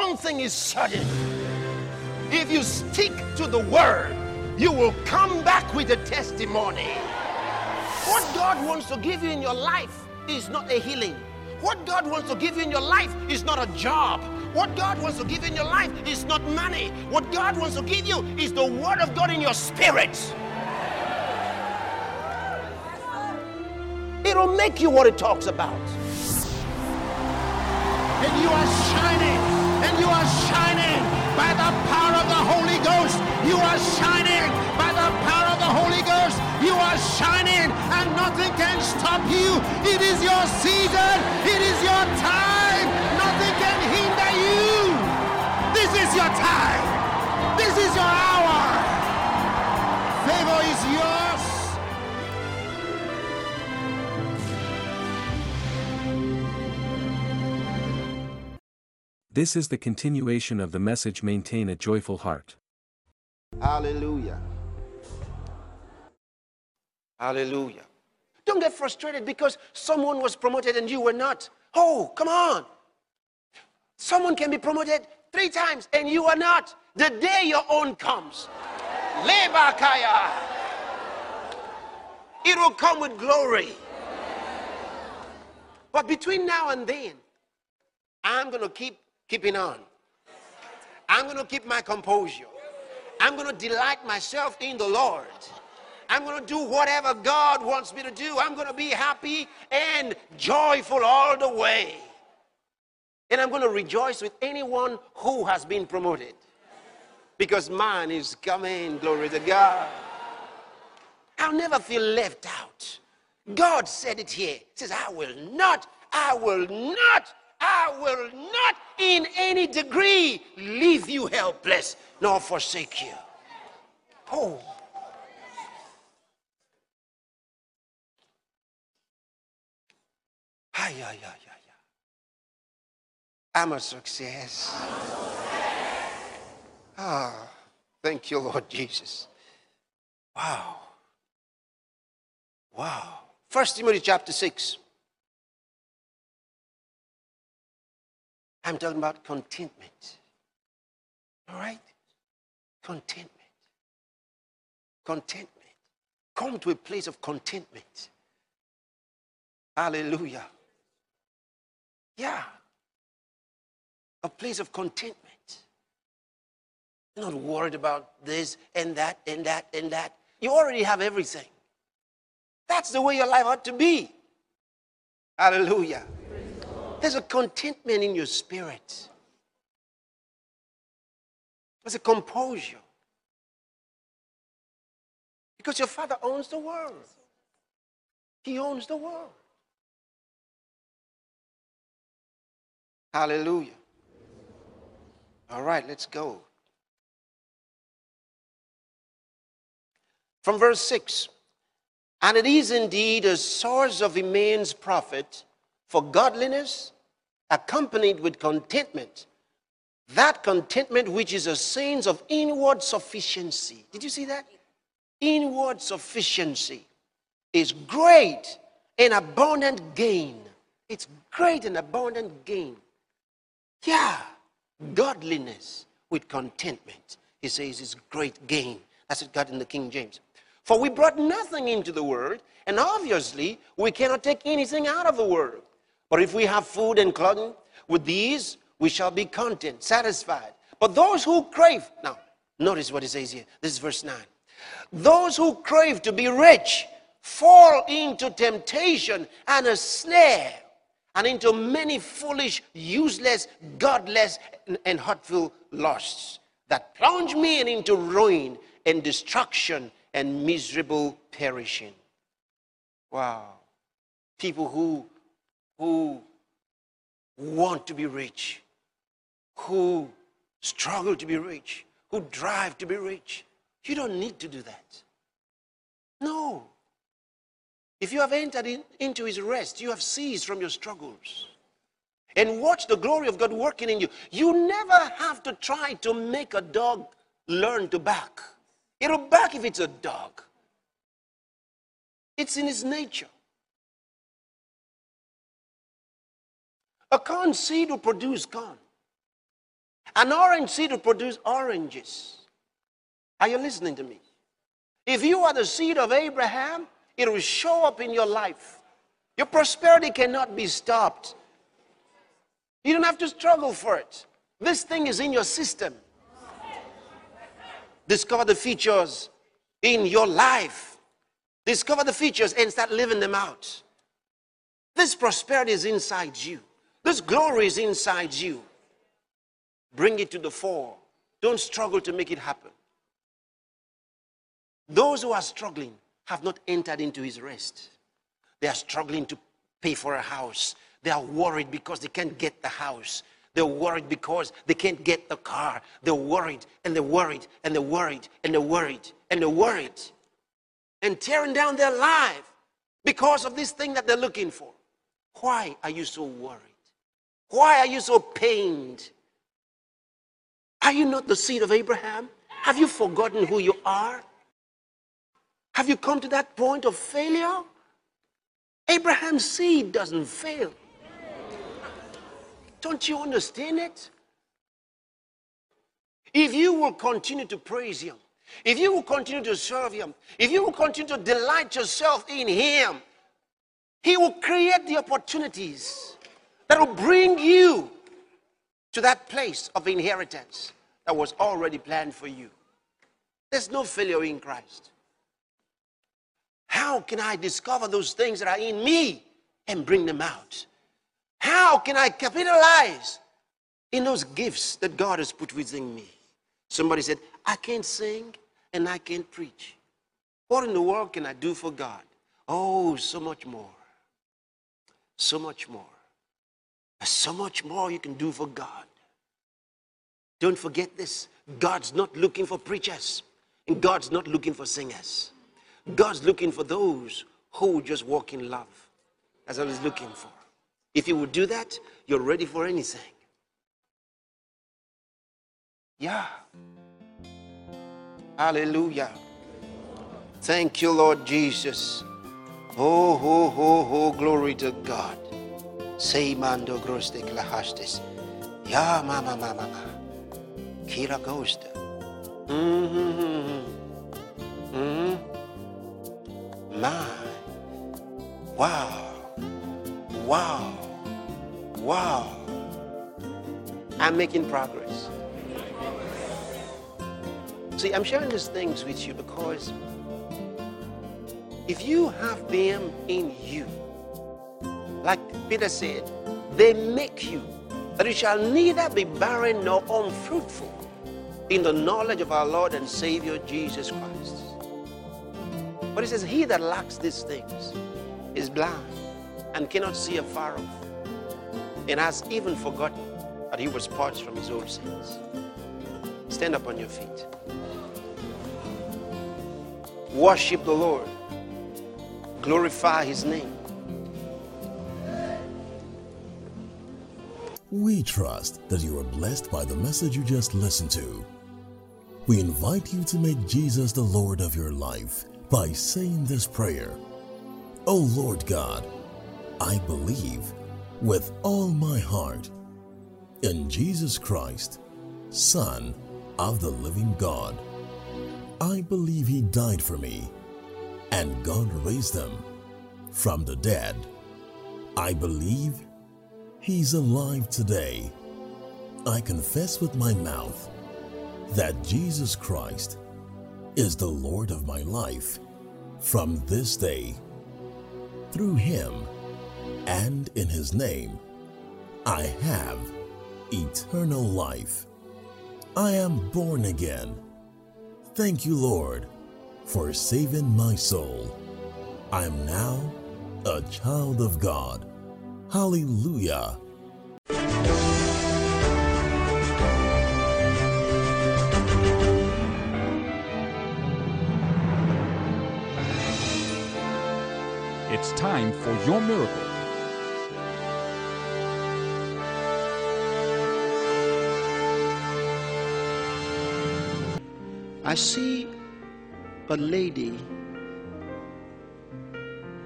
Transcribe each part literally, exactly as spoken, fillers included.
one thing is certain. If you stick to the word, you will come back with a testimony. What God wants to give you in your life is not a healing. What God wants to give you in your life is not a job. What God wants to give you in your life is not money. What God wants to give you is the word of God in your spirit. It'll make you what it talks about. And you are shining, and you are shining by the power of the Holy Ghost. You are shining by the power of the Holy Ghost. You are shining, and nothing can stop you. It is your season. It is your time. Nothing can hinder you. This is your time. This is your hour. Favor is yours. This is the continuation of the message. Maintain a joyful heart. Hallelujah. Hallelujah. Don't get frustrated because someone was promoted and you were not. Oh, come on. Someone can be promoted three times and you are not. The day your own comes, Lebakaya, it will come with glory. But between now and then, I'm going to keep keeping on. I'm going to keep my composure. I'm going to delight myself in the Lord. I'm going to do whatever God wants me to do. I'm going to be happy and joyful all the way. And I'm going to rejoice with anyone who has been promoted. Because mine is coming, glory to God. I'll never feel left out. God said it here. He says, I will not, I will not, I will not in any degree leave you helpless nor forsake you. Oh. Ay, ay, ay, ay, ay. I'm a success. Ah, thank you, Lord Jesus. Wow. Wow. First Timothy chapter six. I'm talking about contentment. All right? Contentment. Contentment. Come to a place of contentment. Hallelujah. Yeah. A place of contentment. You're not worried about this and that and that and that. You already have everything. That's the way your life ought to be. Hallelujah. There's a contentment in your spirit. There's a composure. Because your Father owns the world. He owns the world. Hallelujah. All right, let's go. From verse six. And it is indeed a source of immense profit for godliness, accompanied with contentment. That contentment which is a sense of inward sufficiency. Did you see that? Inward sufficiency is great and abundant gain. It's great and abundant gain. Yeah, godliness with contentment, he says, is great gain. That's what got in the King James. For we brought nothing into the world, and obviously we cannot take anything out of the world. But if we have food and clothing, with these we shall be content, satisfied. But those who crave, now notice what it says here. This is verse nine. Those who crave to be rich fall into temptation and a snare, and into many foolish, useless, godless, and hurtful lusts that plunge men into ruin and destruction and miserable perishing. Wow. People who, who want to be rich, who struggle to be rich, who drive to be rich. You don't need to do that. No. If you have entered in, into his rest, you have ceased from your struggles. And watch the glory of God working in you. You never have to try to make a dog learn to bark. It'll bark if it's a dog. It's in its nature. A corn seed will produce corn. An orange seed will produce oranges. Are you listening to me? If you are the seed of Abraham, it will show up in your life. Your prosperity cannot be stopped. You don't have to struggle for it. This thing is in your system. Discover the features in your life. Discover the features and start living them out. This prosperity is inside you. This glory is inside you. Bring it to the fore. Don't struggle to make it happen. Those who are struggling have not entered into his rest. They are struggling to pay for a house. They are worried because they can't get the house. They're worried because they can't get the car. They're worried and they're worried and they're worried and they're worried and they're worried. And tearing down their life because of this thing that they're looking for. Why are you so worried? Why are you so pained? Are you not the seed of Abraham? Have you forgotten who you are? Have you come to that point of failure? Abraham's seed doesn't fail. Don't you understand it? If you will continue to praise him, if you will continue to serve him, if you will continue to delight yourself in him, he will create the opportunities that will bring you to that place of inheritance that was already planned for you. There's no failure in Christ. How can I discover those things that are in me and bring them out? How can I capitalize in those gifts that God has put within me? Somebody said, I can't sing and I can't preach. What in the world can I do for God? Oh, so much more. So much more. There's so much more you can do for God. Don't forget this. God's not looking for preachers. And God's not looking for singers. God's looking for those who just walk in love. That's what he's looking for. If you would do that, you're ready for anything. Yeah. Hallelujah. Thank you, Lord Jesus. Oh, ho, ho, ho, glory to God. Say mando groste klahastes. Ya mama mama mama. Kira ghost. Mm-hmm. Mm-hmm. My. Wow. Wow. Wow. I'm making progress. See, I'm sharing these things with you because if you have them in you, like Peter said, they make you that you shall neither be barren nor unfruitful in the knowledge of our Lord and Savior Jesus Christ. But he says, he that lacks these things is blind and cannot see afar off, and has even forgotten that he was purged from his old sins. Stand up on your feet. Worship the Lord. Glorify his name. We trust that you are blessed by the message you just listened to. We invite you to make Jesus the Lord of your life by saying this prayer. O Lord God, I believe with all my heart in Jesus Christ, Son of the living God. I believe he died for me and God raised him from the dead. I believe he's alive today. I confess with my mouth that Jesus Christ is the Lord of my life from this day. Through him and in his name, I have eternal life. I am born again. Thank you, Lord, for saving my soul. I am now a child of God. Hallelujah. It's time for your miracle. I see a lady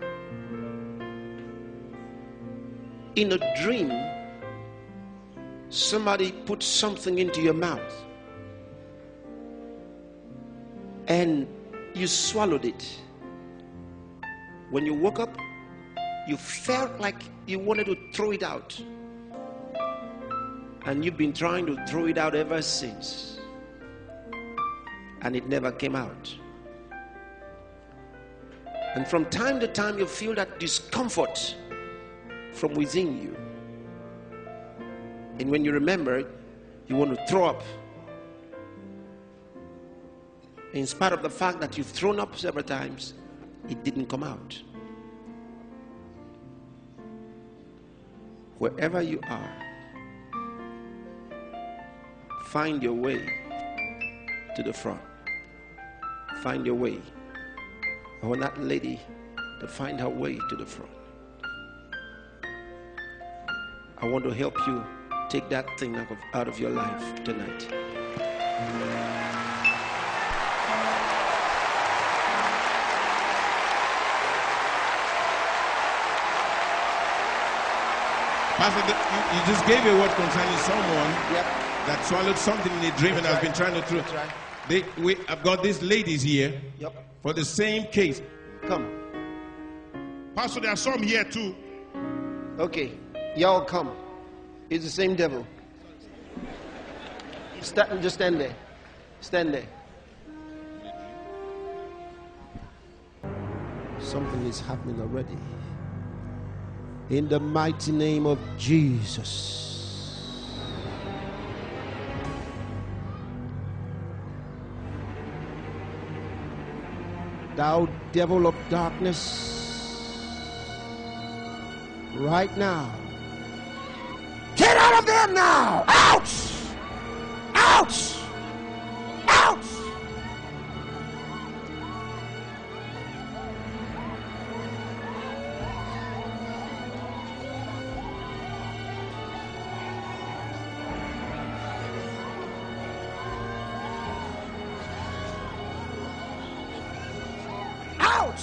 in a dream Somebody put something into your mouth and you swallowed it. When you woke up, you felt like you wanted to throw it out. And you've been trying to throw it out ever since. And it never came out. And from time to time, you feel that discomfort from within you. And when you remember it, you want to throw up. In spite of the fact that you've thrown up several times, it didn't come out. Wherever you are, find your way to the front. Find your way. I want that lady to find her way to the front. I want to help you take that thing out of, out of your life tonight. Pastor, you, you just gave a word concerning someone Yep. that swallowed something in a dream and has right. been trying to throw. That's right. They, we, I've got these ladies here Yep. for the same case. Come. Pastor, there are some here too. Okay. Y'all come. It's the same devil. Sta- just stand there. Stand there. Something is happening already. In the mighty name of Jesus. Thou devil of darkness, right now, get out of there now! Ouch! Ouch! Ouch! Ouch!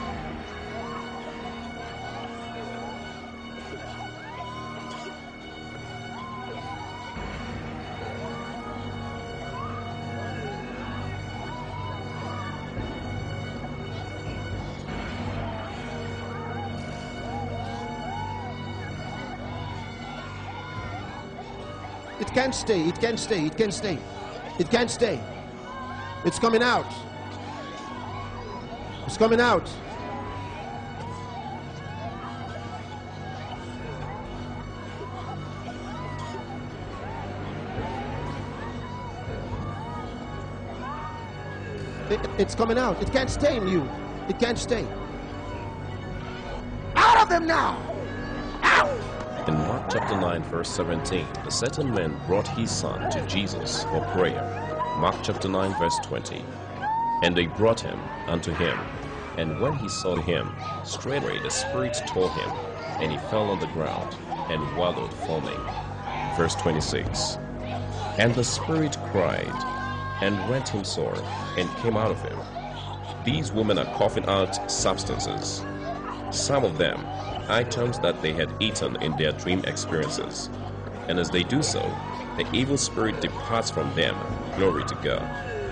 It can't stay, it can't stay, it can't stay. It can't stay. It's coming out. It's coming out. It, it's coming out. It can't stay in you. It can't stay. Out of them now! Out! In Mark chapter nine, verse seventeen, a certain man brought his son to Jesus for prayer. Mark chapter nine, verse twenty. And they brought him unto him. And when he saw him, straightway the Spirit tore him, and he fell on the ground, and wallowed foaming. Verse twenty-six. And the Spirit cried, and rent him sore, and came out of him. These women are coughing out substances, some of them items that they had eaten in their dream experiences. And as they do so, the evil spirit departs from them. Glory to God.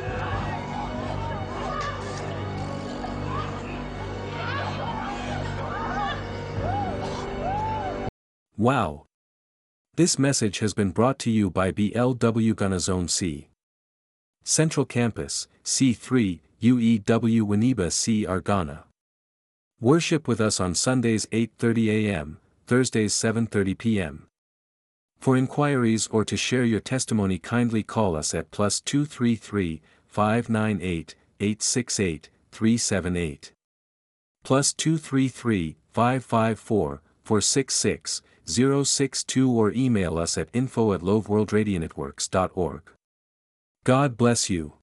Wow! This message has been brought to you by B L W Gunna Zone C. Central Campus, C three, U E W Winneba C R Ghana. Worship with us on Sundays eight thirty a m, Thursdays seven thirty p m For inquiries or to share your testimony, kindly call us at plus two three three, five nine eight, eight six eight, three seven eight. Plus two three three, five five four, four six six, zero six two or email us at info at loveworldradionetworks dot org. God bless you.